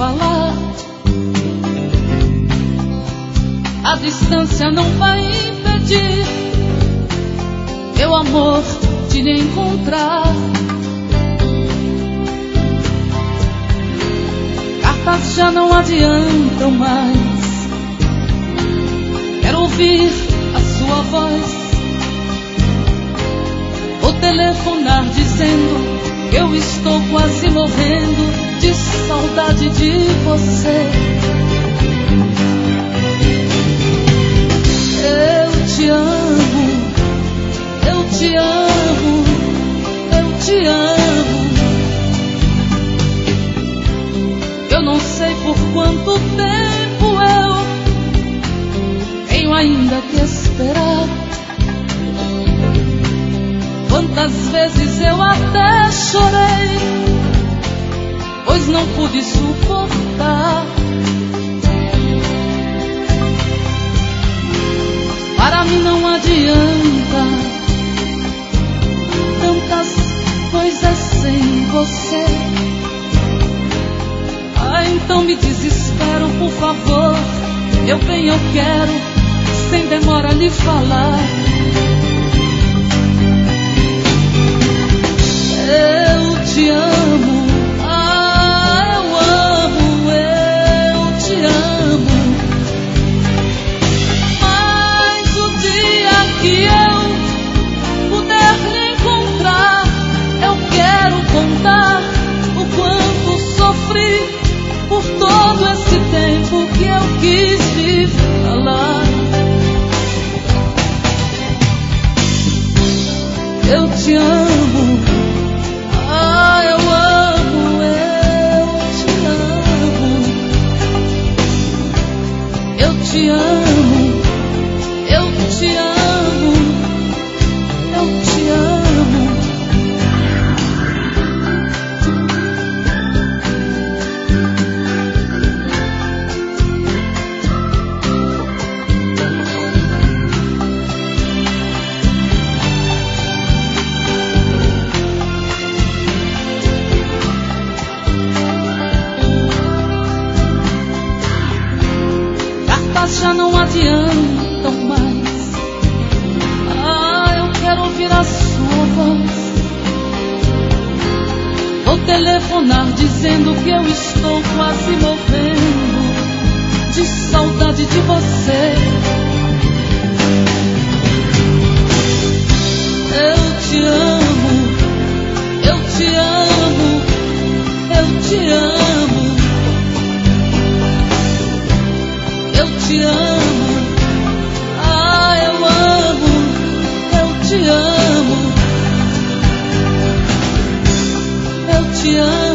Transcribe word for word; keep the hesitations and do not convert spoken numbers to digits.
falar. A distância não vai impedir meu amor de lhe encontrar. Cartas já não adiantam mais. Quero ouvir a sua voz. Vou telefonar dizendo que eu estou quase morrendo de saudade de você. Eu te amo, eu te amo, eu te amo. Eu não sei por quanto tempo eu tenho ainda que esperar. Quantas vezes eu até chorei, pois não pude suportar. Para mim não adianta tantas coisas sem você. Ah, então me desespero, por favor. Eu bem eu quero, sem demora lhe falar. Eu te amo, ah, eu amo, eu te amo. Mas o dia que eu puder lhe encontrar, eu quero contar o quanto sofri por todo esse tempo que eu quis lhe falar. Eu te amo, ah, eu amo, eu te amo. Eu te amo, eu te amo, eu te amo. Já não adiantam mais. Ah, eu quero ouvir a sua voz. Vou telefonar dizendo que eu estou quase morrendo de saudade de você. Eu te amo, eu te amo, eu te amo. Eu te amo, ah, eu amo, eu te amo, eu te amo.